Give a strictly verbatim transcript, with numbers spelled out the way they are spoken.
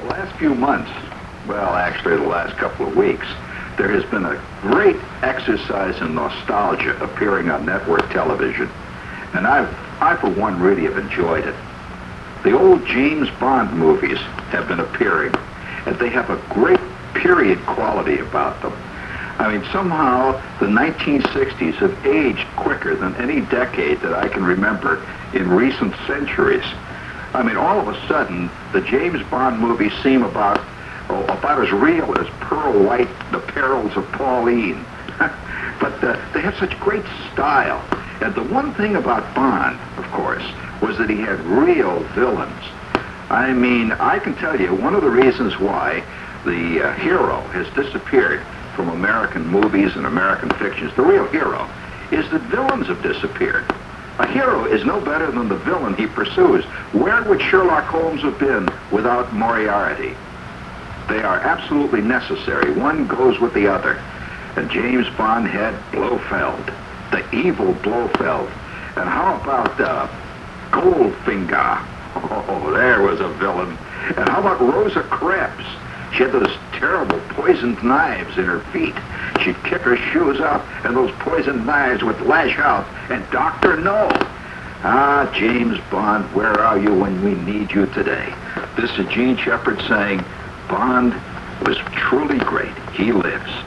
last few months, well, actually the last couple of weeks, there has been a great exercise in nostalgia appearing on network television. And I've, I, for one, really have enjoyed it. The old James Bond movies have been appearing, and they have a great period quality about them. I mean, somehow the nineteen sixties have aged quicker than any decade that I can remember in recent centuries. I mean, all of a sudden, the James Bond movies seem about, oh, about as real as Pearl White, The Perils of Pauline. But uh, they have such great style. And the one thing about Bond, of course, was that he had real villains. I mean, I can tell you, one of the reasons why the uh, hero has disappeared from American movies and American fictions, the real hero, is that villains have disappeared. A hero is no better than the villain he pursues. Where would Sherlock Holmes have been without Moriarty? They are absolutely necessary. One goes with the other. And James Bond had Blofeld, the evil Blofeld. And how about uh, Goldfinger? Oh, there was a villain. And how about Rosa Krebs? She had those terrible poisoned knives in her feet. She'd kick her shoes up, and those poisoned knives would lash out. And Doctor No. Ah, James Bond, where are you when we need you today? This is Gene Shepard saying, Bond was truly great. He lives.